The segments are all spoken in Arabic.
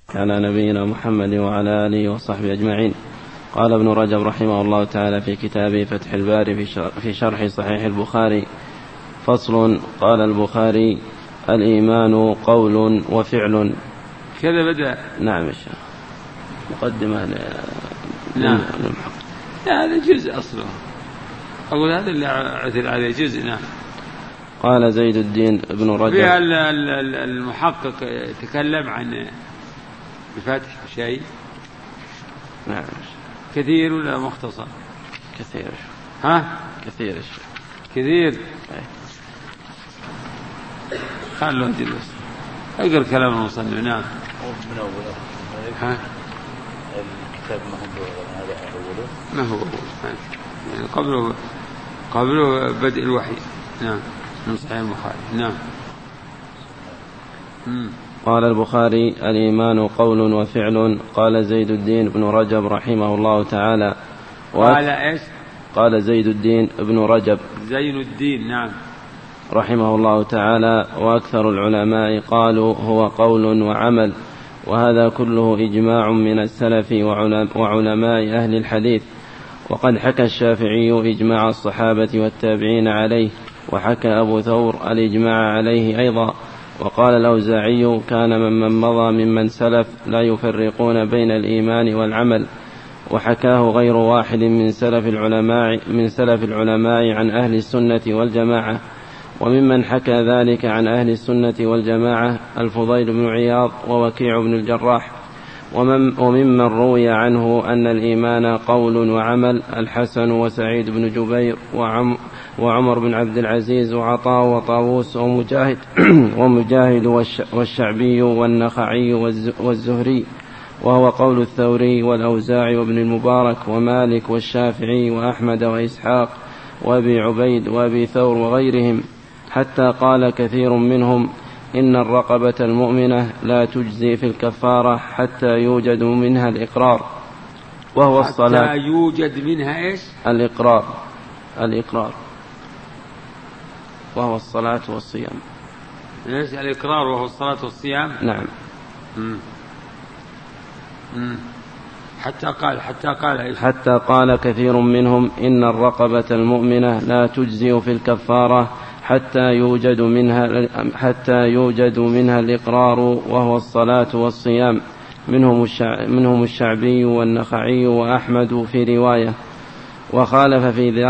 على نبينا محمد وعلى آله وصحبه أجمعين. قال ابن رجب رحمه الله تعالى في كتابه فتح الباري في شرح صحيح البخاري: فصل. قال البخاري: الإيمان قول وفعل. كذا بدأ. نعم يا شيخ. مقدمة نعم. هذا جزء أصله، أقول هذا اللي عثر عليه جزء. نعم. قال زيد الدين ابن رجب. في المحقق يتكلم عن بفتح شيء. نعم. كثير ولا مختصر؟ كثير. ها؟ كثير. كثير. خلوا جلس اقرأ كلام المصنف. نعم. من أوله. ها؟ الكتاب ما هو أول يعني قبله بدء الوحي. نعم. من صحيح البخاري. نعم. قال البخاري: الإيمان قول وفعل. قال زيد الدين بن رجب رحمه الله تعالى. قال إيش؟ قال زيد الدين بن رجب. زين الدين. نعم. رحمه الله تعالى: وأكثر العلماء قالوا هو قول وعمل، وهذا كله إجماع من السلف وعلماء أهل الحديث. وقد حكى الشافعي إجماع الصحابة والتابعين عليه، وحكى أبو ثور الإجماع عليه أيضا. وقال الأوزاعي: كان من مضى ممن سلف لا يفرقون بين الإيمان والعمل. وحكاه غير واحد من سلف العلماء عن أهل السنة والجماعة. وممن حكى ذلك عن أهل السنة والجماعة الفضيل بن عياض ووكيع بن الجراح. وممن روي عنه أن الإيمان قول وعمل الحسن وسعيد بن جبير وعمر بن عبد العزيز وعطاء وطاووس ومجاهد والشعبي والنخعي والزهري، وهو قول الثوري والأوزاعي وابن المبارك ومالك والشافعي وأحمد وإسحاق وأبي عبيد وأبي ثور وغيرهم، حتى قال كثير منهم: إن الرقبة المؤمنة لا تجزي في الكفارة حتى يوجد منها الإقرار، وهو الصلاة. حتى يوجد منها إيش؟ الإقرار وهو الصلاة والصيام. إيش الإقرار وهو الصلاة والصيام؟ نعم. حتى قال كثير منهم: إن الرقبة المؤمنة لا تجزي في الكفارة حتى يوجد منها الإقرار، وهو الصلاة والصيام. منهم الشعبي والنخعي وأحمد في رواية. وخالف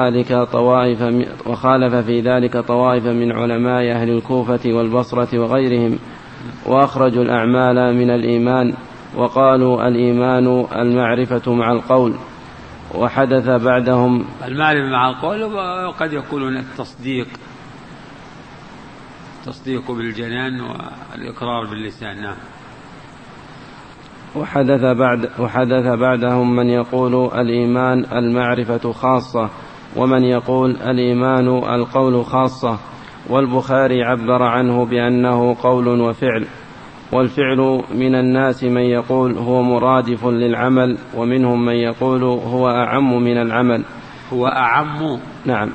في ذلك طوائف من علماء أهل الكوفة والبصرة وغيرهم، وأخرجوا الأعمال من الإيمان، وقالوا الإيمان المعرفة مع القول. وحدث بعدهم المعرفة مع القول، وقد يقولون التصديق بالجنان والإقرار باللسان. نعم. وحدث بعدهم من يقول الإيمان المعرفة خاصة، ومن يقول الإيمان القول خاصة. والبخاري عبر عنه بأنه قول وفعل. والفعل من الناس من يقول هو مرادف للعمل، ومنهم من يقول هو أعم من العمل. هو أعم. نعم.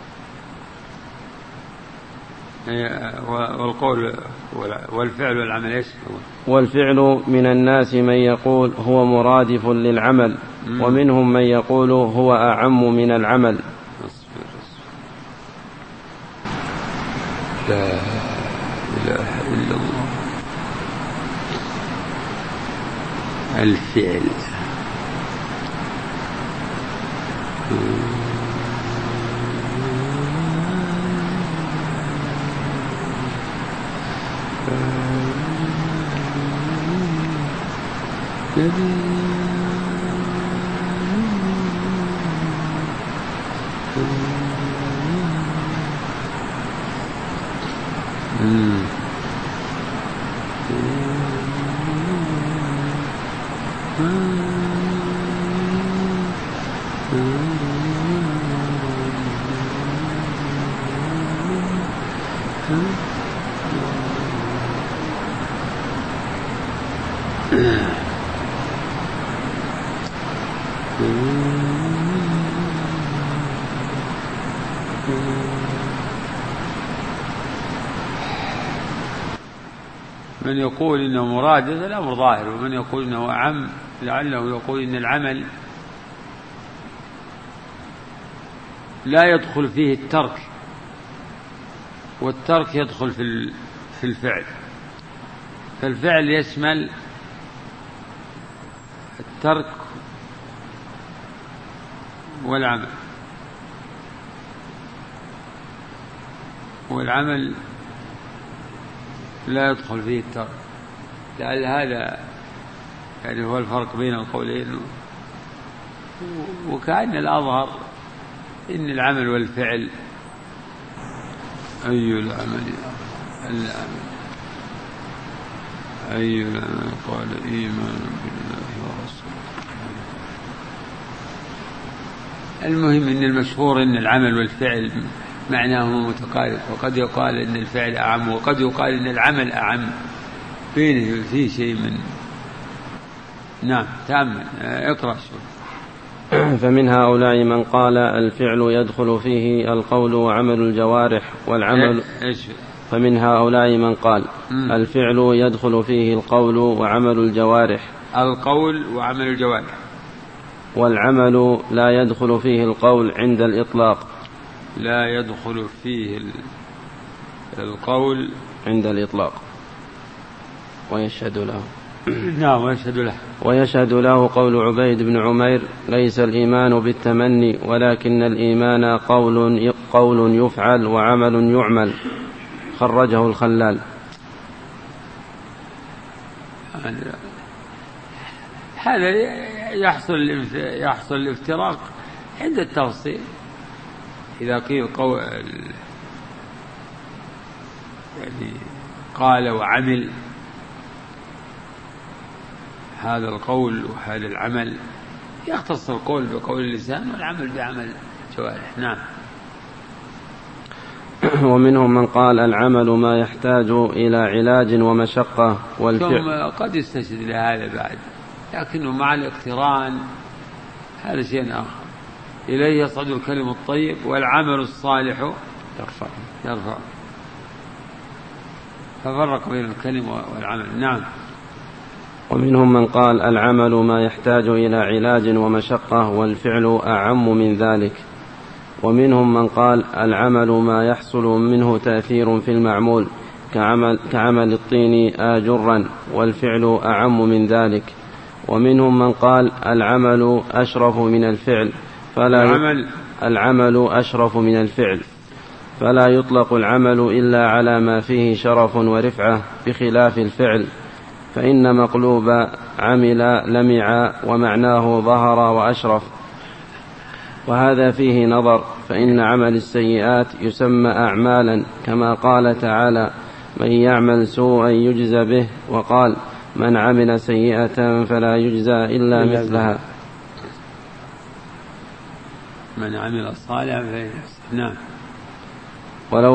والقول والفعل والعمل إيش؟ والفعل من الناس من يقول هو مرادف للعمل، ومنهم من يقول هو أعم من العمل. لا إله إلا الله. الفعل من يقول إنه مراد هذا الأمر ظاهر، ومن يقول إنه أعم لعله يقول إن العمل لا يدخل فيه الترك، والترك يدخل في الفعل، فالفعل يشمل الترك والعمل، والعمل لا يدخل فيه الترك. لأن هذا يعني هو الفرق بين القولين، وكأن الأظهر إن العمل والفعل أي العمل قال إيمان بالله ورسوله. المهم إن المشهور إن العمل والفعل معناهما متقارب، وقد يقال إن الفعل أعم، وقد يقال إن العمل أعم، بينه فيه شيء من نعم. تأمل اقرأ شوف. فمن هؤلاء من قال الفعل يدخل فيه القول وعمل الجوارح والعمل. فمن هؤلاء من قال الفعل يدخل فيه القول وعمل الجوارح، القول وعمل الجوارح، والعمل لا يدخل فيه القول عند الإطلاق. لا يدخل فيه القول عند الإطلاق. ويشهد له نعم ويشهد له. ويشهد له قول عبيد بن عمير ليس الإيمان بالتمني ولكن الإيمان قول يفعل وعمل يعمل. خرجه الخلال. هذا يحصل الافتراق عند التفصيل. إذا قيل يعني قال وعمل، هذا القول وهذا العمل يختص القول بقول اللسان والعمل بعمل الجوارح. نعم. ومنهم من قال العمل ما يحتاج إلى علاج ومشقة والفعل. ثم قد يستشهد لهذا بعد، لكنه مع الاقتران هذا شيء آخر. إليه يصعد الكلم الطيب والعمل الصالح يرفع. ففرق بين الكلم والعمل. نعم. ومنهم من قال العمل ما يحتاج إلى علاج ومشقة والفعل أعم من ذلك. ومنهم من قال العمل ما يحصل منه تأثير في المعمول كعمل الطين آجرا والفعل أعم من ذلك. ومنهم من قال العمل أشرف من الفعل العمل أشرف من الفعل فلا يطلق العمل إلا على ما فيه شرف ورفعة بخلاف الفعل، فإن مقلوب عمل لمع ومعناه ظهر وأشرف، وهذا فيه نظر، فإن عمل السيئات يسمى أعمالا كما قال تعالى من يعمل سوءا يجزى به، وقال من عمل سيئة فلا يجزى إلا مثلها. من عمل صالحا فلنفسه. نعم. ولو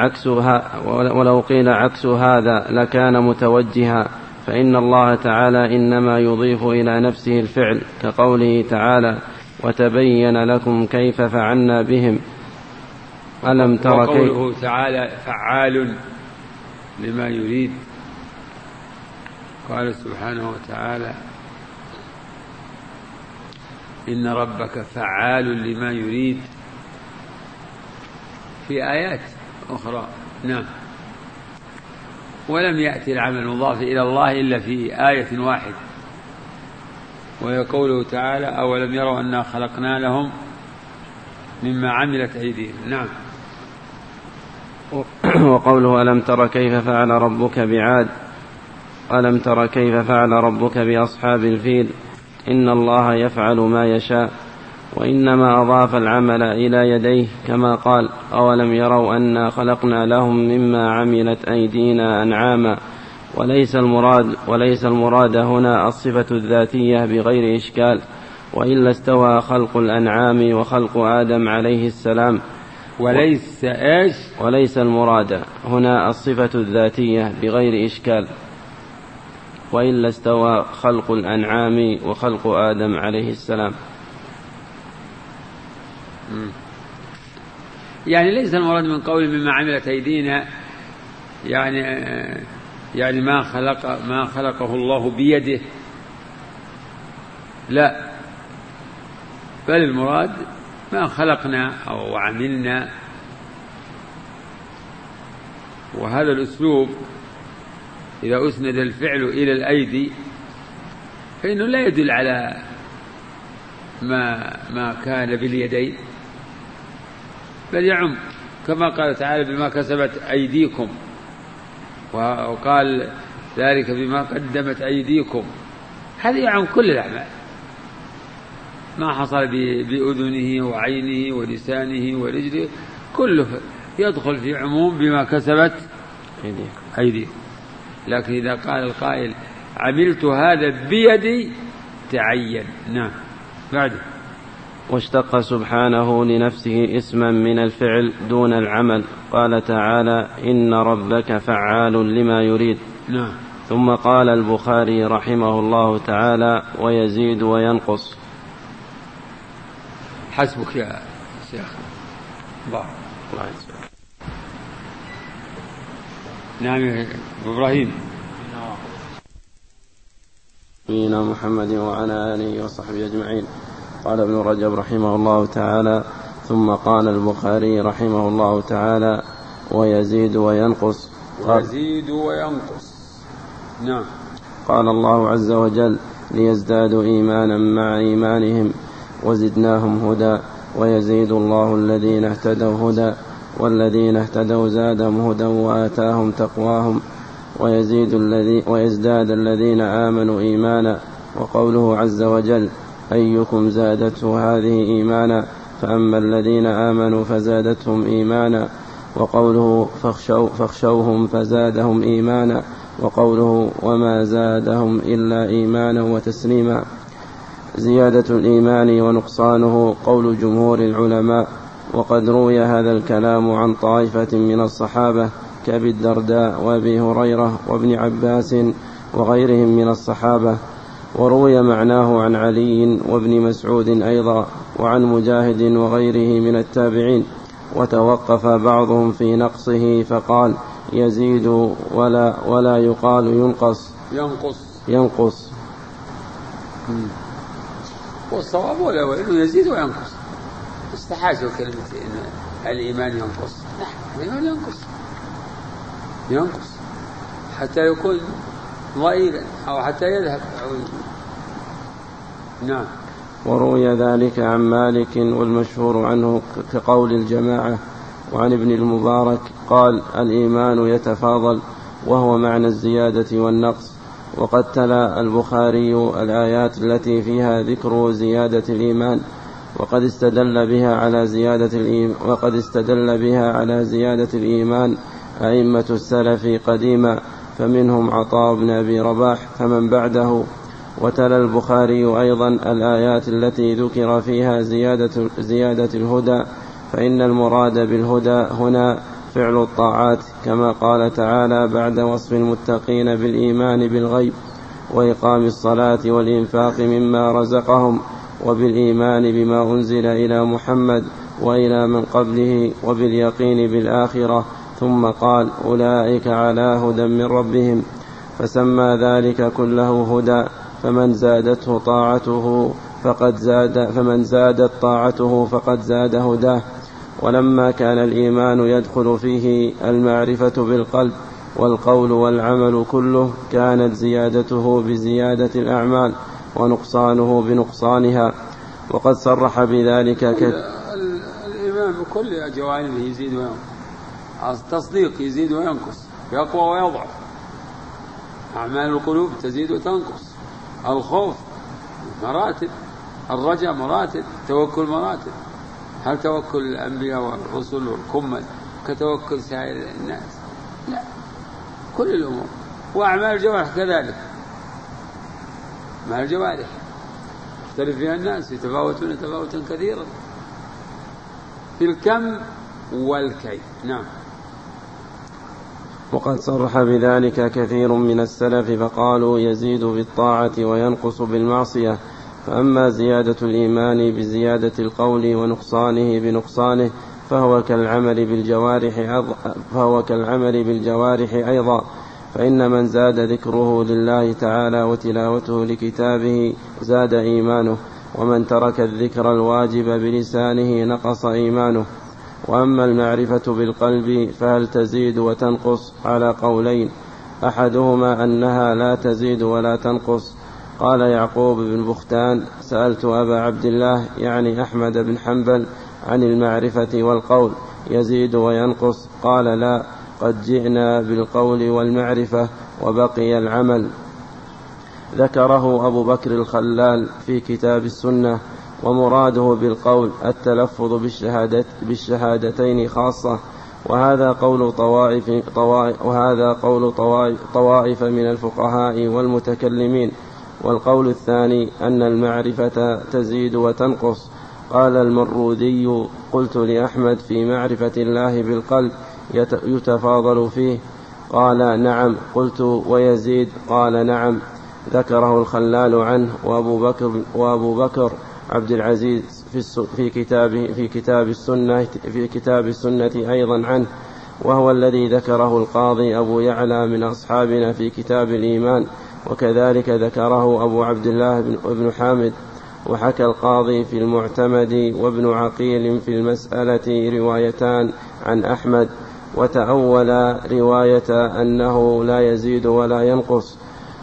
قيل عكس هذا لكان متوجها، فإن الله تعالى إنما يضيف إلى نفسه الفعل كقوله تعالى وتبين لكم كيف فعلنا بهم ألم تر كيف. وقوله تعالى فعال لما يريد. قال سبحانه وتعالى إن ربك فعال لما يريد في آيات أخرى. نعم. ولم يأتي العمل المضاف إلى الله إلا في آية واحدة، وهي قوله تعالى أولم يروا أنا خلقنا لهم مما عملت أيديهم. نعم. وقوله ألم تر كيف فعل ربك بعاد ألم تر كيف فعل ربك بأصحاب الفيل إن الله يفعل ما يشاء، وإنما أضاف العمل إلى يديه كما قال أولم يروا أنا خلقنا لهم مما عملت أيدينا أنعاما. وليس المراد هنا الصفة الذاتية بغير إشكال، وإلا استوى خلق الأنعام وخلق آدم عليه السلام. وليس المراد هنا الصفة الذاتية بغير إشكال، وإلا استوى خلق الأنعام وخلق آدم عليه السلام. يعني ليس المراد من قول مما عملت أيدينا يعني يعني ما خلقه الله بيده، لا، بل المراد ما خلقنا أو عملنا. وهذا الأسلوب إذا أسند الفعل إلى الأيدي فإنه لا يدل على ما كان باليدين، بل يعم، كما قال تعالى بما كسبت أيديكم، وقال ذلك بما قدمت أيديكم. هذا يعم كل الأعمال، ما حصل بأذنه وعينه ولسانه ورجله كله يدخل في عموم بما كسبت أيديكم. لكن إذا قال القائل عملت هذا بيدي تعين. نعم. بعد واشتق سبحانه لنفسه اسما من الفعل دون العمل، قال تعالى إن ربك فعال لما يريد. نعم. ثم قال البخاري رحمه الله تعالى ويزيد وينقص. حسبك يا شيخ. الله نعم يا إبراهيم. نبينا محمد وعلى آله وصحبه أجمعين. قال ابن رجب رحمه الله تعالى ثم قال البخاري رحمه الله تعالى ويزيد وينقص. ويزيد وينقص. نعم. قال الله عز وجل ليزدادوا إيمانا مع إيمانهم وزدناهم هدى ويزيد الله الذين اهتدوا هدى والذين اهتدوا زادهم هدى وآتاهم تقواهم ويزداد الذين آمنوا إيمانا. وقوله عز وجل أيكم زادته هذه إيمانا فأما الذين آمنوا فزادتهم إيمانا. وقوله فاخشوهم فزادهم إيمانا. وقوله وما زادهم إلا إيمانا وتسليما. زيادة الإيمان ونقصانه قول جمهور العلماء، وقد روي هذا الكلام عن طائفة من الصحابة كأبي الدرداء وأبي هريرة وابن عباس وغيرهم من الصحابة، وروي معناه عن علي وابن مسعود أيضا وعن مجاهد وغيره من التابعين، وتوقف بعضهم في نقصه فقال يزيد ولا يقال ينقص. والصواب ولا إنه يزيد وينقص. استحاجوا كلمة إن الإيمان ينقص. نعم الإيمان ينقص حتى يكون ضئيلا أو حتى يذهب. نعم. وروي ذلك عن مالك والمشهور عنه كقول الجماعة. وعن ابن المبارك قال الإيمان يتفاضل وهو معنى الزيادة والنقص. وقد تلا البخاري الآيات التي فيها ذكر زيادة الإيمان، وقد استدل بها على زيادة الإيمان أئمة السلف قديما، فمنهم عطاء بن أبي رباح فمن بعده. وتلا البخاري أيضا الآيات التي ذكر فيها زيادة الهدى، فإن المراد بالهدى هنا فعل الطاعات، كما قال تعالى بعد وصف المتقين بالإيمان بالغيب وإقام الصلاة والإنفاق مما رزقهم وبالإيمان بما أنزل إلى محمد وإلى من قبله وباليقين بالآخرة، ثم قال أولئك على هدى من ربهم، فسمى ذلك كله هدى. فمن زادت طاعته فقد زاد هداه. ولما كان الإيمان يدخل فيه المعرفة بالقلب والقول والعمل كله، كانت زيادته بزيادة الأعمال ونقصانه بنقصانها. وقد صرح بذلك الإيمان بكل جوانبه يزيد وينقص. التصديق يزيد وينقص، يقوى ويضعف. أعمال القلوب تزيد وتنقص. الخوف مراتب، الرجاء مراتب، التوكل مراتب. هل توكل الأنبياء والرسل والكمل كتوكل سائر الناس؟ لا، كل الأمور. وأعمال الجوارح كذلك. أعمال الجوارح يختلف فيها الناس، يتفاوتون تفاوتا كثيرا في الكم والكيف. نعم. وقد صرح بذلك كثير من السلف فقالوا يزيد بالطاعة وينقص بالمعصية. فأما زيادة الإيمان بزيادة القول ونقصانه بنقصانه فهو كالعمل بالجوارح أيضا، فإن من زاد ذكره لله تعالى وتلاوته لكتابه زاد إيمانه، ومن ترك الذكر الواجب بلسانه نقص إيمانه. وأما المعرفة بالقلب فهل تزيد وتنقص؟ على قولين، أحدهما أنها لا تزيد ولا تنقص. قال يعقوب بن بختان: سألت أبا عبد الله يعني أحمد بن حنبل عن المعرفة والقول يزيد وينقص؟ قال: لا، قد جئنا بالقول والمعرفة وبقي العمل. ذكره أبو بكر الخلال في كتاب السنة، ومراده بالقول التلفظ بالشهادتين خاصة، وهذا قول طوائف من الفقهاء والمتكلمين. والقول الثاني أن المعرفة تزيد وتنقص. قال المروذي: قلت لأحمد: في معرفة الله بالقلب يتفاضل فيه؟ قال: نعم. قلت: ويزيد؟ قال: نعم. ذكره الخلال عنه وأبو بكر عبد العزيز في كتاب السنة أيضا عنه، وهو الذي ذكره القاضي أبو يعلى من أصحابنا في كتاب الإيمان، وكذلك ذكره أبو عبد الله بن حامد. وحكى القاضي في المعتمد وابن عقيل في المسألة روايتان عن أحمد، وتأول رواية أنه لا يزيد ولا ينقص.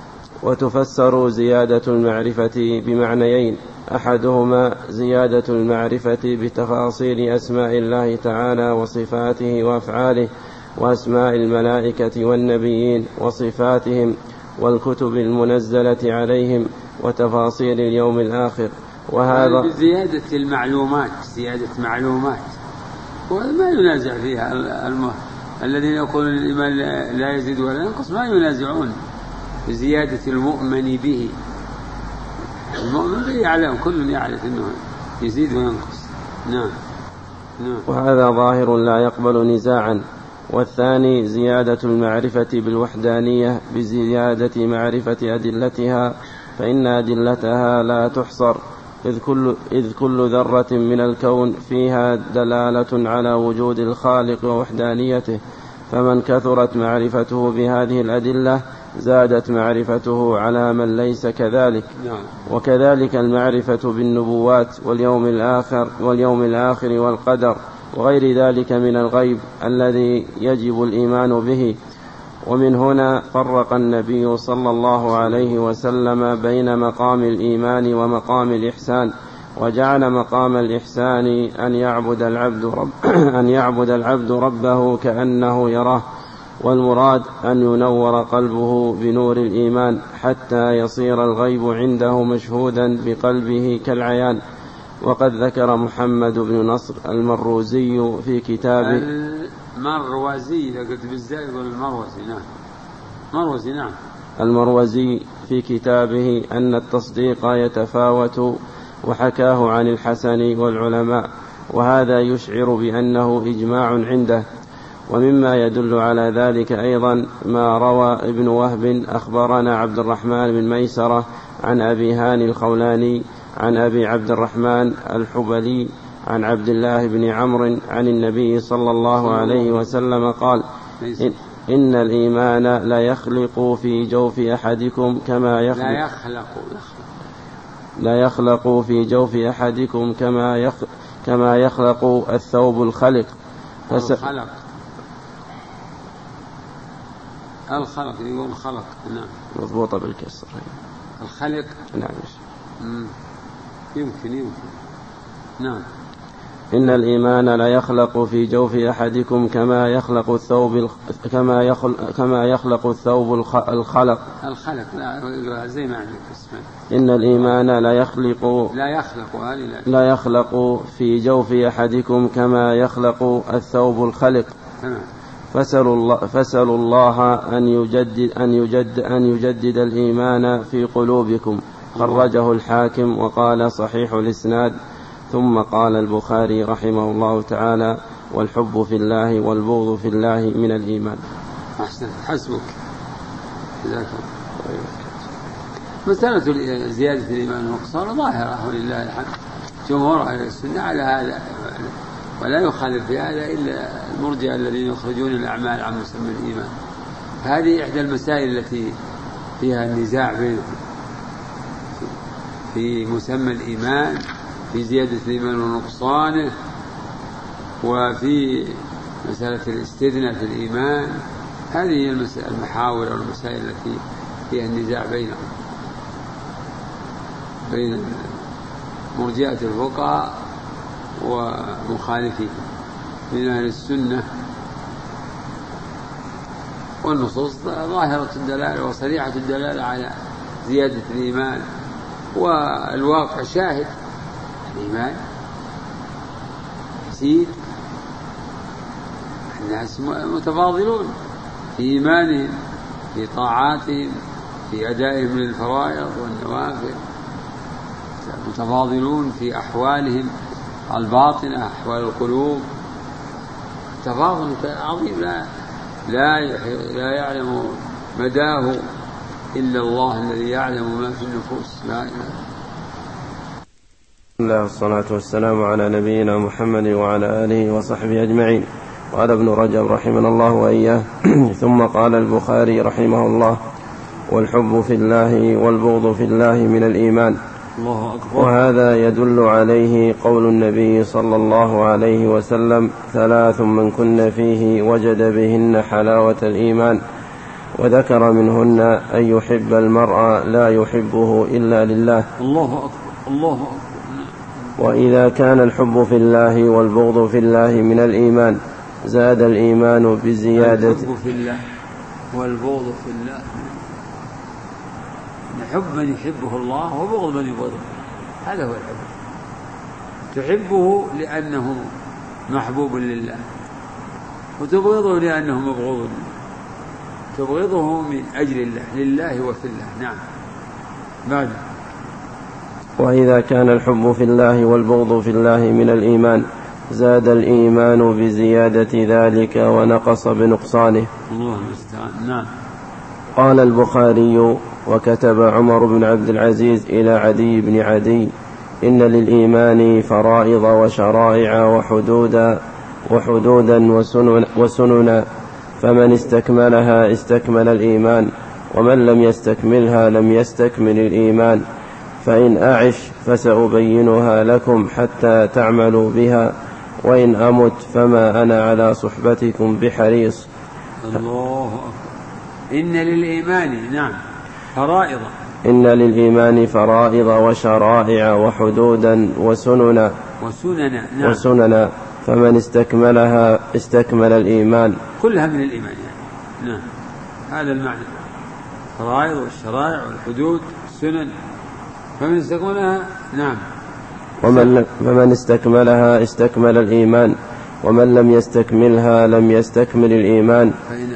وتفسر زيادة المعرفة بمعنيين: أحدهما زيادة المعرفة بتفاصيل أسماء الله تعالى وصفاته وأفعاله، وأسماء الملائكة والنبيين وصفاتهم والكتب المنزلة عليهم وتفاصيل اليوم الآخر. وهذا بزيادة المعلومات، زيادة معلومات وما ينازع فيها الذين يقولون الإيمان لا يزيد ولا ينقص، ما ينازعون بزيادة المؤمن به. المؤمن به يعلم، كل يعرف أنه يزيد وينقص. نعم. وهذا ظاهر لا يقبل نزاعا. والثاني زيادة المعرفة بالوحدانية بزيادة معرفة أدلتها، فإن أدلتها لا تحصر، إذ كل ذرة من الكون فيها دلالة على وجود الخالق ووحدانيته، فمن كثرت معرفته بهذه الأدلة زادت معرفته على من ليس كذلك. وكذلك المعرفة بالنبوات واليوم الآخر والقدر وغير ذلك من الغيب الذي يجب الإيمان به. ومن هنا فرق النبي صلى الله عليه وسلم بين مقام الإيمان ومقام الإحسان، وجعل مقام الإحسان أن يعبد العبد ربه كأنه يراه، والمراد أن ينور قلبه بنور الإيمان حتى يصير الغيب عنده مشهودا بقلبه كالعيان. وقد ذكر محمد بن نصر المروزي في كتابه المروزي في كتابه أن التصديق يتفاوت، وحكاه عن الحسن والعلماء، وهذا يشعر بأنه إجماع عنده. ومما يدل على ذلك أيضا ما روى ابن وهب أخبرنا عبد الرحمن بن ميسرة عن أبي هاني الخولاني عن أبي عبد الرحمن الحبلي عن عبد الله بن عمرو عن النبي صلى الله عليه وسلم قال: إن الإيمان لا يخلق في جوف أحدكم كما يخلق الثوب الخلق. الخلق يقول خلق. نعم، مضبوطة بالكسر. الخلق. نعم. يمكن. نعم. إن الإيمان لا يخلق في جوف أحدكم كما يخلق الثوب الخلق. لا زي ما عندك اسمه. إن الإيمان لا يخلق في جوف أحدكم كما يخلق الثوب الخلق. فسألوا الله أن يجدد الإيمان في قلوبكم. خرجه الحاكم وقال صحيح الإسناد. ثم قال البخاري رحمه الله تعالى: والحب في الله والبغض في الله من الإيمان. أحسن، حسبك. مسألة زيادة الإيمان والنقصان ظاهرة ولله الحمد، جمهور أهل السنة على هذا، ولا يخالف في هذا إلا المرجئة الذين يخرجون الأعمال عن مسمى الإيمان. هذه إحدى المسائل التي فيها النزاع بينهم في مسمى الإيمان، في زيادة الإيمان ونقصانه، وفي مسألة الاستثناء في الإيمان. هذه هي المحاور والمسائل التي فيها النزاع بينهم، بين مرجئة الفقهاء ومخالفين من أهل السنة. والنصوص ظاهرة الدلالة وصريحة الدلالة على زيادة الإيمان، والواقع شاهد. الإيمان يزيد، الناس متفاضلون في إيمانهم، في طاعاتهم، في أدائهم للفرائض والنوافل، متفاضلون في أحوالهم الباطنة، أحوال القلوب، تفاضل عظيم لا يعلم مداه إلا الله الذي يعلم ما في النفوس. لا إله بسم الله والصلاة والسلام على نبينا محمد وعلى آله وصحبه أجمعين. قال ابن رجب رحمه الله وإياه ثم قال البخاري رحمه الله: والحب في الله والبغض في الله من الإيمان. الله أكبر. وهذا يدل عليه قول النبي صلى الله عليه وسلم: 3 من كن فيه وجد بهن حلاوة الإيمان. وذكر منهن أن يحب المرء لا يحبه إلا لله. الله أكبر. الله أكبر. وإذا كان الحب في الله والبغض في الله من الإيمان زاد الإيمان بزيادة. الحب في الله والبغض في الله، نحب من يحبه الله وبغض من يبغضه، هذا هو الحب. تحبه لأنه محبوب لله، وتبغضه لأنه مبغوض لله. تبغضه من أجل الله، لله وفي الله. نعم. بعد: وإذا كان الحب في الله والبغض في الله من الإيمان زاد الإيمان بزيادة ذلك ونقص بنقصانه. الله المستعان. نعم. قال البخاري: وكتب عمر بن عبد العزيز إلى عدي بن عدي: إن للإيمان فرائض وشرائع وحدودا وسننا، فمن استكملها استكمل الإيمان، ومن لم يستكملها لم يستكمل الإيمان. فإن أعش فسأبينها لكم حتى تعملوا بها، وإن أمت فما أنا على صحبتكم بحريص. الله أكبر. إن للإيمان نعم فرائض. إن للإيمان فرائض وشرائع وحدودا وسننا نعم. وسننا، فمن استكملها استكمل الإيمان. كلها من الإيمان يعني. نعم، هذا المعنى: فرائض والشرائع والحدود والسنن، فمن استكملها نعم فمن استكملها استكمل الإيمان، ومن لم يستكملها لم يستكمل الإيمان.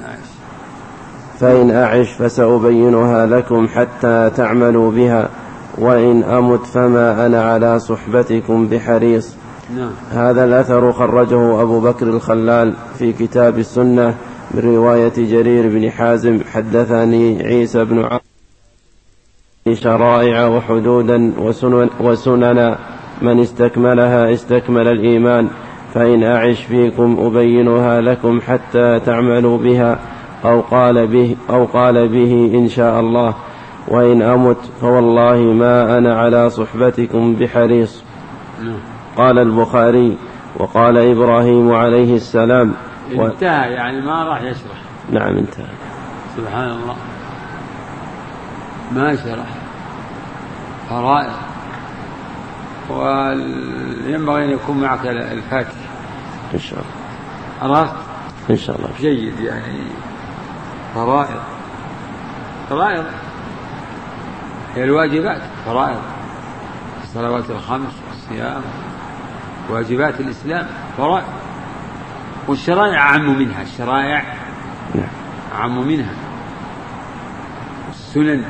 فإن أعش فسأبينها لكم حتى تعملوا بها، وإن أمت فما أنا على صحبتكم بحريص. نعم. هذا الأثر خرجه أبو بكر الخلال في كتاب السنة من رواية جرير بن حازم: حدثني عيسى بن عمرو شرائع وحدودا وسننا، من استكملها استكمل الإيمان. فإن أعش فيكم أبينها لكم حتى تعملوا بها، أو قال به إن شاء الله. وإن أمت فوالله ما أنا على صحبتكم بحريص. قال البخاري: وقال إبراهيم عليه السلام. انتهى يعني ما راح يشرح. نعم انتهى. سبحان الله، ما شرح فرائض. وينبغي أن يكون معك الفاتح إن شاء الله. عرفت؟ إن شاء الله. جيد. يعني فرائض هي الواجبات. فرائض الصلوات الخمس والصيام، واجبات الإسلام فرائض. والشرائع أعم منها. الشرائع أعم منها. السنن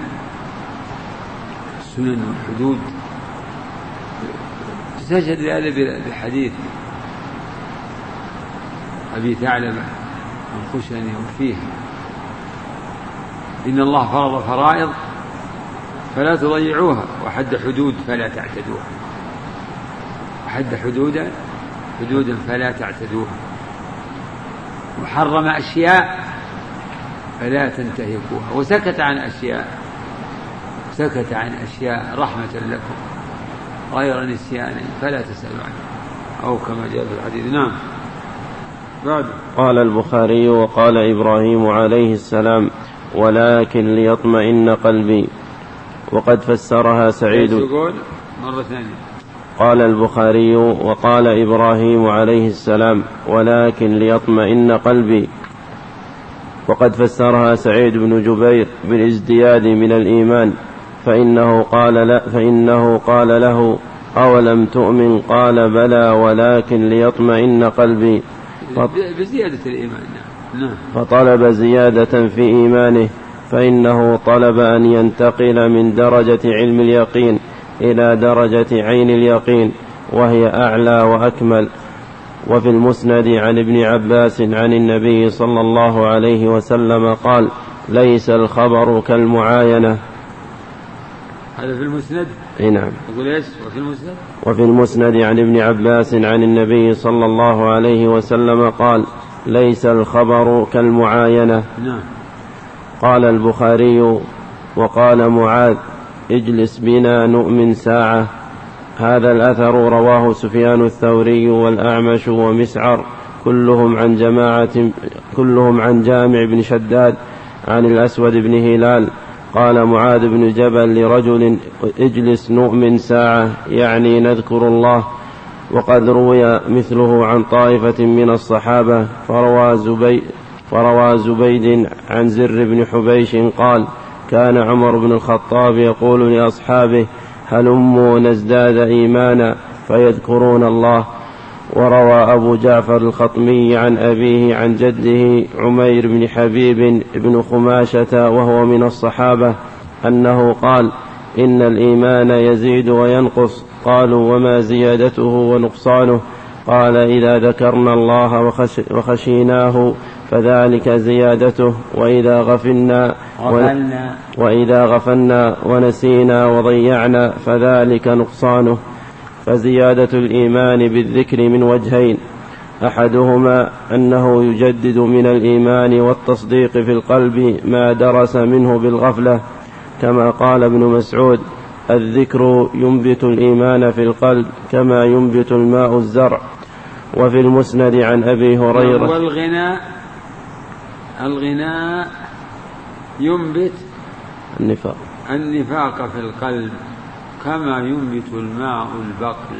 والحدود تشهد هذا بحديث أبي ثعلبة الخشني وفيه: إن الله فرض فرائض فلا تضيعوها، وحد حدود فلا تعتدوها. وحد حدودا فلا تعتدوها. وحرم أشياء فلا تنتهكوها. وسكت عن أشياء رحمة لكم غير نسيان فلا تسألوا عنه، أو كما جاء في الحديث. نعم. بعد قال البخاري: وقال إبراهيم عليه السلام: ولكن ليطمئن قلبي. وقد فسرها سعيد. مرة ثانية. قال البخاري: وقال إبراهيم عليه السلام: ولكن ليطمئن قلبي. وقد فسرها سعيد بن جبير بالازدياد من الإيمان، فإنه قال له: أولم تؤمن؟ قال: بلى ولكن ليطمئن قلبي. بزيادة الإيمان. نعم. فطلب زيادة في إيمانه، فإنه طلب أن ينتقل من درجة علم اليقين إلى درجة عين اليقين، وهي أعلى وأكمل. وفي المسند عن ابن عباس عن النبي صلى الله عليه وسلم قال: ليس الخبر كالمعاينة. هذا في المسند؟ نعم. يقول ايش وفي المسند؟ وفي المسند عن ابن عباس عن النبي صلى الله عليه وسلم قال: ليس الخبر كالمعاينة. نعم. قال البخاري: وقال معاذ: اجلس بنا نؤمن ساعة. هذا الأثر رواه سفيان الثوري والأعمش ومسعر كلهم عن جامع بن شداد عن الأسود بن هلال. قال معاذ بن جبل لرجل: اجلس نؤمن ساعة، يعني نذكر الله. وقد روي مثله عن طائفة من الصحابة، فروى زبيد عن زر بن حبيش قال: كان عمر بن الخطاب يقول لأصحابه: هلموا نزداد إيمانا، فيذكرون الله. وروى أبو جعفر الخطمي عن أبيه عن جده عمير بن حبيب بن خماشة وهو من الصحابة أنه قال: إن الإيمان يزيد وينقص. قالوا: وما زيادته ونقصانه؟ قال: إذا ذكرنا الله وخشيناه فذلك زيادته، وإذا غفلنا ونسينا وضيعنا فذلك نقصانه. فزيادة الإيمان بالذكر من وجهين: أحدهما أنه يجدد من الإيمان والتصديق في القلب ما درس منه بالغفلة، كما قال ابن مسعود: الذكر ينبت الإيمان في القلب كما ينبت الماء الزرع. وفي المسند عن أبي هريرة: والغناء ينبت النفاق في القلب كما ينبت الماء البقل.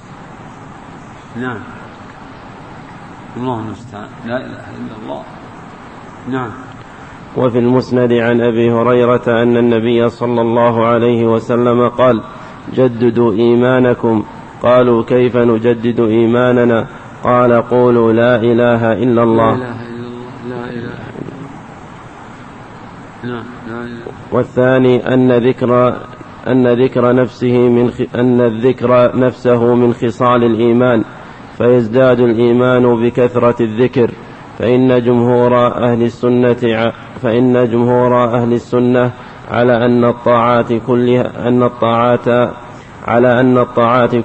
نعم. الله المستعان، لا إله إلا الله. نعم. وفي المسند عن أبي هريرة أن النبي صلى الله عليه وسلم قال: جددوا إيمانكم. قالوا: كيف نجدد إيماننا؟ قال: قولوا لا إله إلا الله. لا إله إلا الله. لا إله إلا الله. نعم. لا إله. والثاني أن الذكر نفسه من خصال الإيمان، فيزداد الإيمان بكثرة الذكر. فإن جمهور أهل السنة على أن الطاعات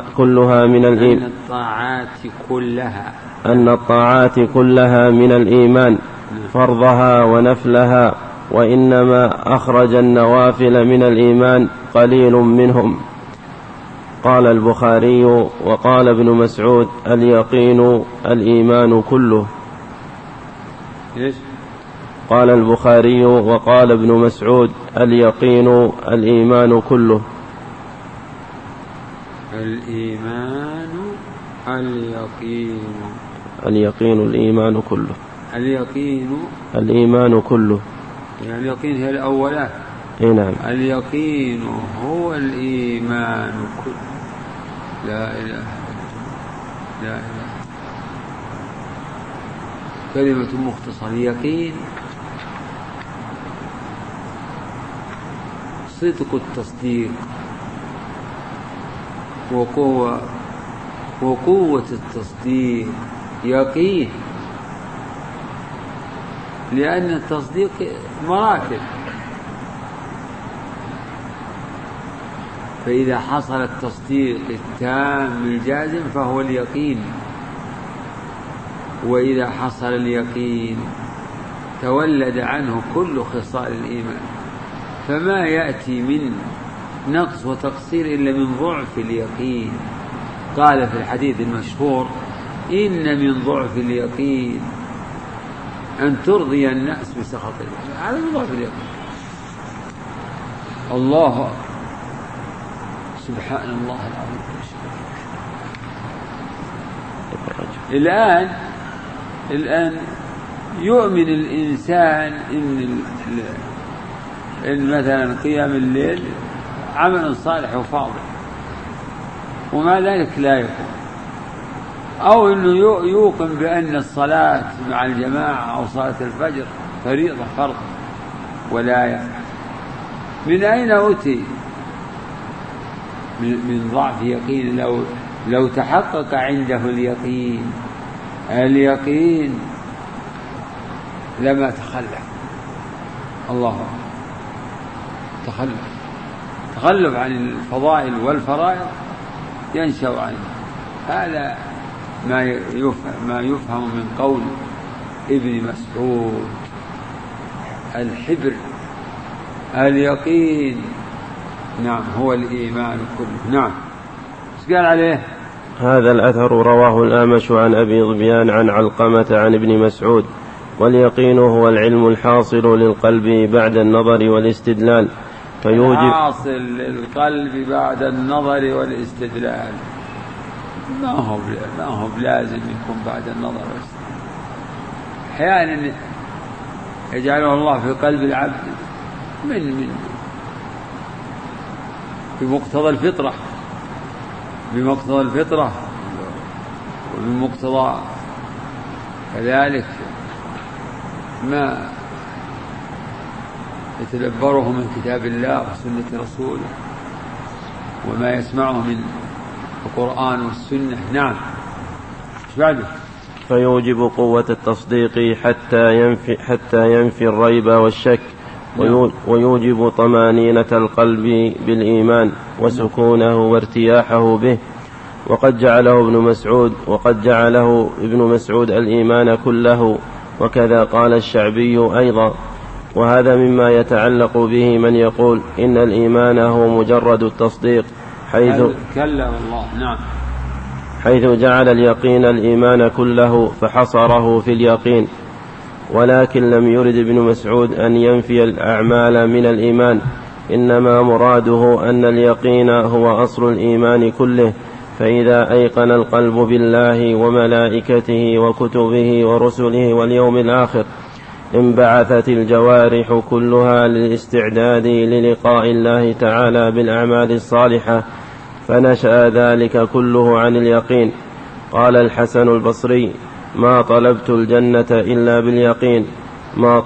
كلها من الإيمان فرضها ونفلها، وإنما أخرج النوافل من الإيمان قليل منهم. قال البخاري: وقال ابن مسعود: اليقين الإيمان كله. قال البخاري: وقال ابن مسعود: اليقين الإيمان كله. اليقين الإيمان كله. الإيمان كله. يعني اليقين هي الأولى. نعم. اليقين هو الإيمان كله. لا إله إلا الله. لا إله. كلمة مختصرة: يقين صدق التصديق وقوة التصديق. يقين لأن التصديق مراتب، فإذا حصل التصديق التام الجازم فهو اليقين، وإذا حصل اليقين تولد عنه كل خصال الإيمان، فما يأتي من نقص وتقصير إلا من ضعف اليقين. قال في الحديث المشهور: إن من ضعف اليقين أن ترضي الناس بسخط الله. هذا من ضعف اليقين. الله سبحان الله العظيم. الآن يؤمن الإنسان إن مثلا قيام الليل عمل صالح وفاضل، ومع ذلك لا يقوم، أو إنه يوقن بأن الصلاة مع الجماعة أو صلاة الفجر فريضة فرض ولا يفعل. من أين أتي؟ من ضعف يقين. لو تحقق عنده اليقين لما تخلف عن الفضائل والفرائض ينشأ عنه. هذا ما يفهم من قول ابن مسعود: الحبر اليقين. نعم، هو الإيمان كله. نعم. ايش قال عليه؟ هذا الأثر رواه الأعمش عن أبي ظبيان عن علقمة عن ابن مسعود: واليقين هو العلم الحاصل للقلب بعد النظر والاستدلال، حاصل للقلب بعد النظر والاستدلال. ما هو لازم يكون بعد النظر والاستدلال. أحيانا يجعله الله في قلب العبد من بمقتضى الفطرة وبمقتضى كذلك ما يتدبره من كتاب الله وسنة رسوله وما يسمعه من القرآن والسنة. نعم. ايش بعده؟ فيوجب قوة التصديق حتى ينفي الريب والشك، ويوجب طمانينة القلب بالإيمان وسكونه وارتياحه به. وقد جعله ابن مسعود الإيمان كله، وكذا قال الشعبي أيضا. وهذا مما يتعلق به من يقول إن الإيمان هو مجرد التصديق، حيث جعل اليقين الإيمان كله فحصره في اليقين. ولكن لم يرد ابن مسعود أن ينفي الأعمال من الإيمان، إنما مراده أن اليقين هو أصل الإيمان كله. فإذا أيقن القلب بالله وملائكته وكتبه ورسله واليوم الآخر انبعثت الجوارح كلها للاستعداد للقاء الله تعالى بالأعمال الصالحة، فنشأ ذلك كله عن اليقين. قال الحسن البصري: ما طلبت الجنة إلا باليقين، ما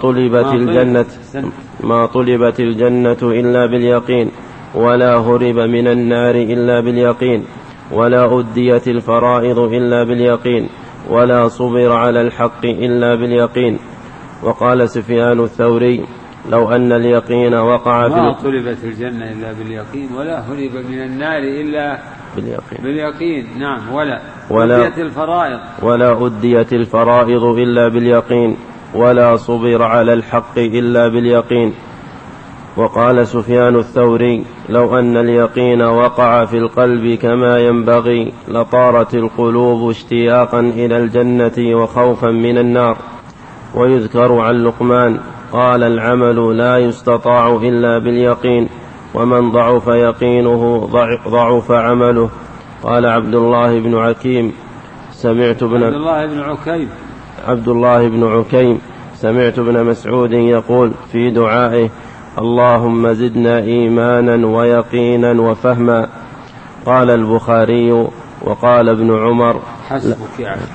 طلبت الجنة إلا باليقين، ولا هرب من النار إلا باليقين، ولا أديت الفرائض إلا باليقين، ولا صبر على الحق إلا باليقين. وقال سفيان الثوري: لو أن اليقين وقع ما طلبت الجنة إلا باليقين، ولا هرب من النار إلا باليقين. نعم. ولا أديت الفرائض إلا باليقين، ولا صبر على الحق إلا باليقين. وقال سفيان الثوري: لو أن اليقين وقع في القلب كما ينبغي لطارت القلوب اشتياقا إلى الجنة وخوفا من النار. ويذكر عن لقمان: قال العمل لا يستطاع إلا باليقين، ومن ضعف يقينه ضعف عمله. قال عبد الله بن عكيم: عبد الله بن عكيم سمعت ابن مسعود يقول في دعائه: اللهم زدنا إيمانا ويقينا وفهما. قال البخاري: وقال ابن عمر: حسبك يا عم.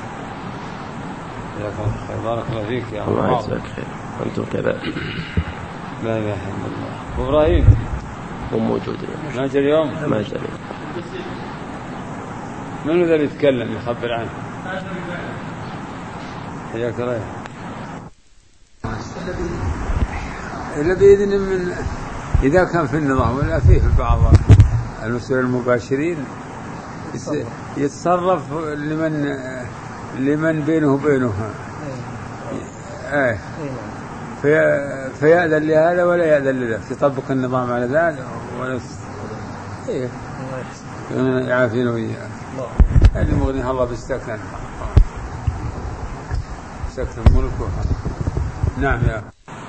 بارك الله فيك يا الله يجزاك خير. أنتم كذلك. لا إله إلا الله. إبراهيم هم موجودين. ما جاء اليوم؟ ما جاء. من الذي يتكلم يخبر عنه؟ حياك الله. إلا بإذن من إذا كان في النظام، ولا فيه بعض المسؤولين المباشرين يتصرف لمن بينه وبينه فيأذن لهذا ولا يأذن لذا، يطبق النظام على ذلك ولا يعافينا وإياه. اللي مغنيها الله بالسكن، سكن ملكه. نعم يا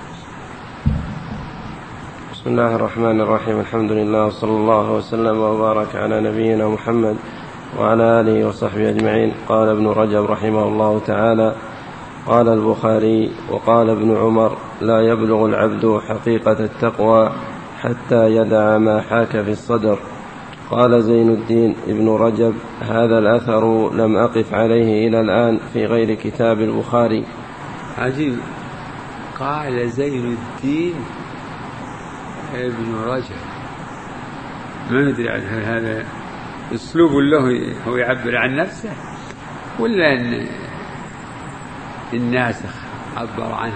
بسم الله الرحمن الرحيم. الحمد لله وصلى الله وسلم وبارك على نبينا محمد وعلى آله وصحبه أجمعين. قال ابن رجب رحمه الله تعالى: قال البخاري وقال ابن عمر: لا يبلغ العبد حقيقة التقوى حتى يدع ما حاك في الصدر. قال زين الدين ابن رجب: هذا الأثر لم أقف عليه إلى الآن في غير كتاب البخاري. عجيب. قال زين الدين ابن رجب، ما ندري عن هذا أسلوب له هو يعبر عن نفسه ولا أن الناسخ عبر عنه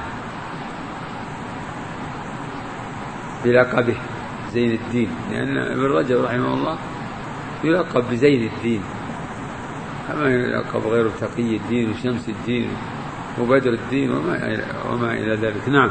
بلقبه زين الدين، لأن ابن رجب رحمه الله يلقب بزين الدين كما يلقب غير تقي الدين وشمس الدين وبدر الدين وما إلى ذلك. نعم.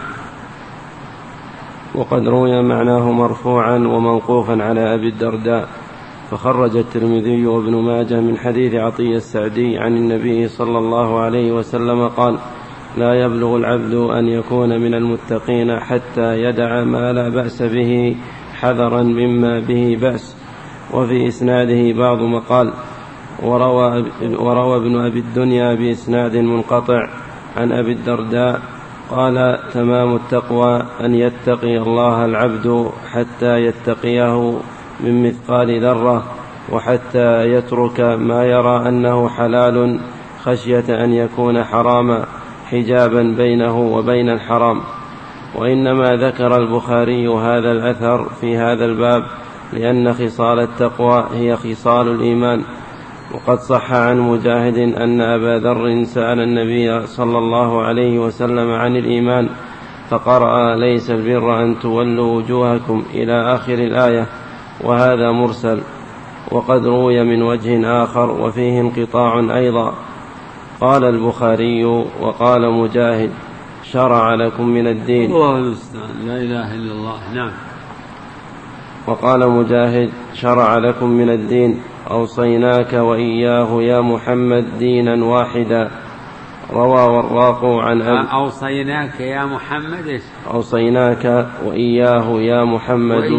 وقد روي معناه مرفوعا وموقوفا على أبي الدرداء، فخرج الترمذي وابن ماجه من حديث عطية السعدي عن النبي صلى الله عليه وسلم قال: لا يبلغ العبد أن يكون من المتقين حتى يدع ما لا بأس به حذرا مما به بأس. وفي إسناده بعض مقال. وروى ابن أبي الدنيا بإسناد منقطع عن أبي الدرداء قال: تمام التقوى أن يتقي الله العبد حتى يتقيه من مثقال ذرة، وحتى يترك ما يرى أنه حلال خشية أن يكون حراما حجابا بينه وبين الحرام. وإنما ذكر البخاري هذا الأثر في هذا الباب لأن خصال التقوى هي خصال الإيمان. وقد صح عن مجاهد أن أبا ذر سأل النبي صلى الله عليه وسلم عن الإيمان فقرأ: ليس البر أن تولوا وجوهكم إلى آخر الآية، وهذا مرسل. وقد روي من وجه آخر وفيه انقطاع أيضا. قال البخاري وقال مجاهد: شرع لكم من الدين. الله المستعان، لا إله إلا الله. نعم. وقال مجاهد: شرع لكم من الدين أوصيناك وإياه يا محمد دينا واحدا. روى وراق عن أوصيناك يا محمد إيش؟ أوصيناك وإياه يا محمد.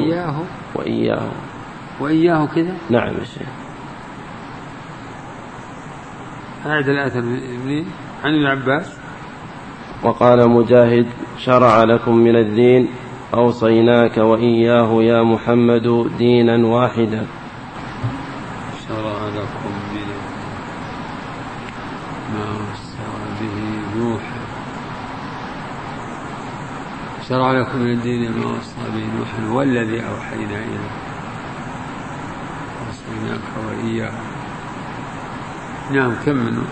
وإياه كذا. نعم يا شيخ. أعد الآثر منين؟ عن ابن عباس. وقال مجاهد: شرع لكم من الدين أوصيناك وإياه يا محمد دينا واحدا. شرع لكم من ما وصى به نوحا. شرع لكم من الدين ما وصى به نوحا والذي أوحينا إليه أوصيناك وإياه. نعم. كملوا.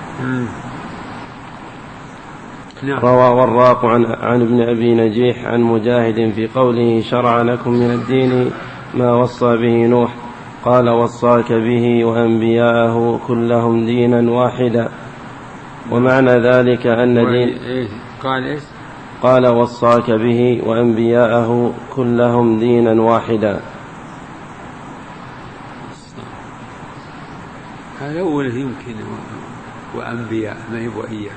نعم. روى وراق عن ابن أبي نجيح عن مجاهد في قوله: شرع لكم من الدين ما وصى به نوح، قال: وصاك به وأنبياءه كلهم دينا واحدا. ومعنى ذلك أن دين قال إيش؟ قال: وصاك به وأنبياءه كلهم دينا واحدا. هذا أول يمكن وأنبياء ما هي وإياه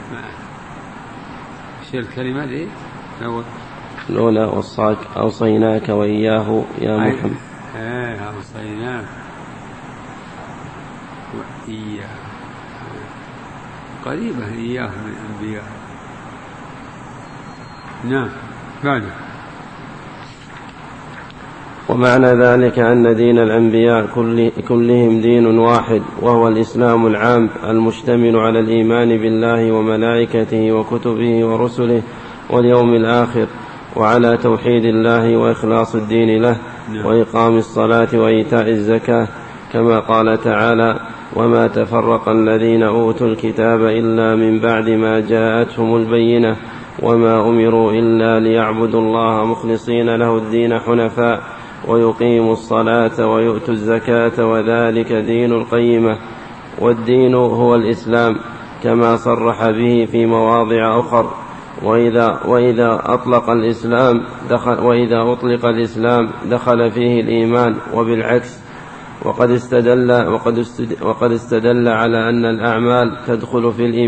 الكلمة دي الأولى وصاك أوصيناك وإياه يا محمد. أوصيناك وإياه قريبة إياه من الأنبياء. نعم. بعد. ومعنى ذلك أن دين الأنبياء كلهم دين واحد، وهو الإسلام العام المشتمل على الإيمان بالله وملائكته وكتبه ورسله واليوم الآخر، وعلى توحيد الله وإخلاص الدين له، وإقام الصلاة وإيتاء الزكاة، كما قال تعالى: وما تفرق الذين أوتوا الكتاب إلا من بعد ما جاءتهم البينة وما أمروا إلا ليعبدوا الله مخلصين له الدين حنفاء ويقيموا الصلاة ويؤتوا الزكاة وذلك دين القيمة. والدين هو الإسلام كما صرح به في مواضع أخر: وإذا أطلق الإسلام دخل فيه الإيمان، وبالعكس. وقد استدل على أن الأعمال تدخل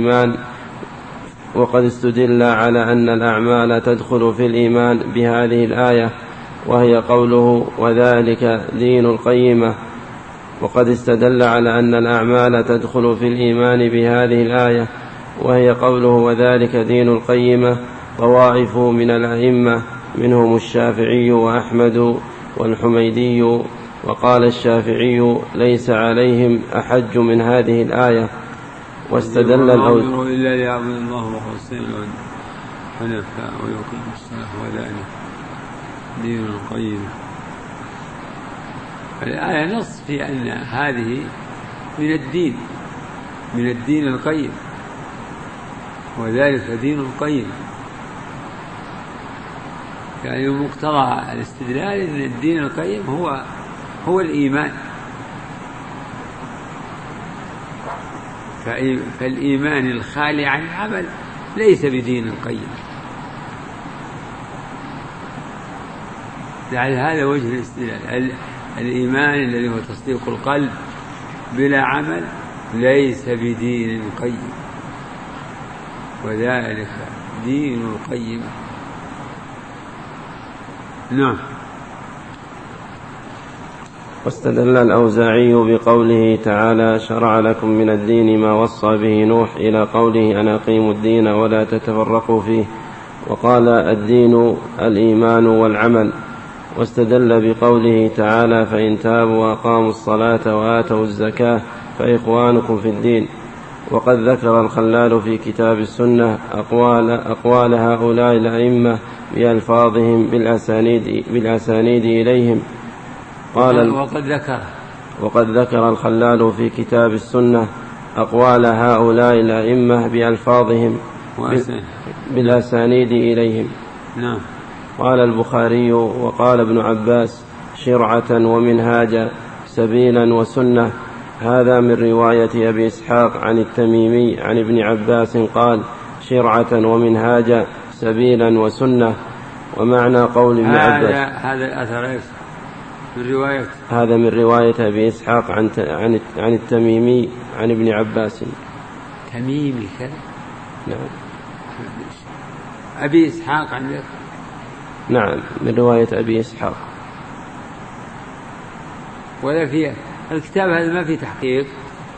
في الإيمان بهذه الآية، وهي قوله وذلك دين القيمة. وقد استدل على أن الأعمال تدخل في الإيمان بهذه الآية، وهي قوله وذلك دين القيمة طوائف من الأئمة، منهم الشافعي وأحمد والحميدي. وقال الشافعي ليس عليهم أحج من هذه الآية. واستدل الأوزاعي إلا ليعبد الله مخلصين له حنفاء ويقيم الصلاة وذلك دين القيمة. الآية نص في أن هذه من الدين القيم، وذلك دين القيم. يعني مقتضى الاستدلال أن الدين القيم هو الإيمان. فالإيمان الخالي عن العمل ليس بدين قيم. على هذا وجه الاستدلال. الإيمان الذي هو تصديق القلب بلا عمل ليس بدين قيم، وذلك دين القيم. نعم. واستدل الأوزاعي بقوله تعالى شرع لكم من الدين ما وصى به نوح إلى قوله أن أقيموا الدين ولا تتفرقوا فيه، وقال الدين الإيمان والعمل. واستدل بقوله تعالى فإن تابوا وأقاموا الصلاة وآتوا الزكاة فإخوانكم في الدين. وقد ذكر الخلال في كتاب السنة أقوال هؤلاء الأئمة بألفاظهم بالأسانيد إليهم. وقد ذكر الخلال في كتاب السنة أقوال هؤلاء الأئمة بألفاظهم بالأسانيد إليهم. نعم. قال البخاري وقال ابن عباس شرعة ومنهاجا سبيلا وسنة. هذا من رواية أبي إسحاق عن التميمي عن ابن عباس قال شرعة ومنهاجا سبيلا وسنة. ومعنى قول ابن عباس هذا الأثر من رواية أبي إسحاق عن التميمي عن ابن عباس. تميمي كذا؟ نعم. أبي إسحاق عندك؟ نعم، من رواية أبي إسحاق. ولا في الكتاب هذا ما في تحقيق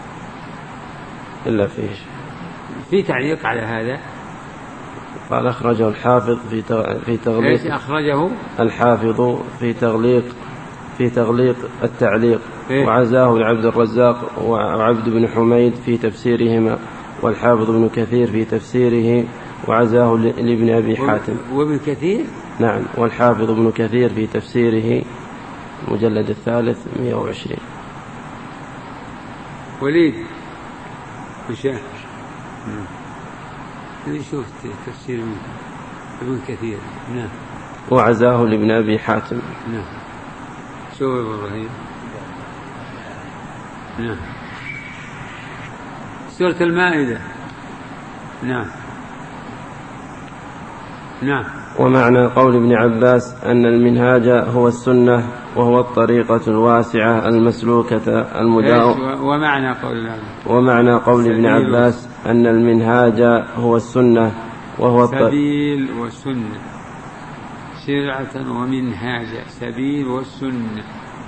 إلا في تعليق على هذا. قال أخرجه الحافظ في تغليق. إيش أخرجه الحافظ في تغليق التعليق. وعزاه لعبد الرزاق وعبد بن حميد في تفسيرهما، والحافظ ابن كثير في تفسيره، وعزاه لابن أبي حاتم. وابن كثير؟ نعم، والحافظ ابن كثير في تفسيره المجلد 320. وليد وشاه شوف تفسير ابن كثير. نعم. وعزاه لابن أبي حاتم. نعم. شوف إبراهيم. نعم. سورة المائدة. نعم. نعم. ومعنى قول ابن عباس أن المنهاج هو السنة، وهو الطريقة الواسعة المسلوكة المداومة. ومعنى قول ابن عباس أن المنهاج هو السنة، وهو سبيل وسنة. شرعة ومنهاج سبيل والسنة.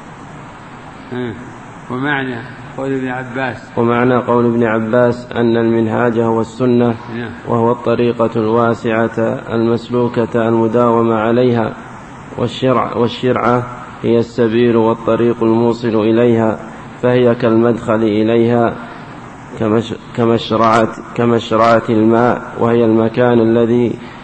ومعنى قول ابن عباس أن المنهاج هو السنة، وهو الطريقة الواسعة المسلوكة المداومة عليها. والشرعة هي السبيل والطريق الموصل إليها، فهي كالمدخل إليها كمشرعة الماء، وهي المكان الذي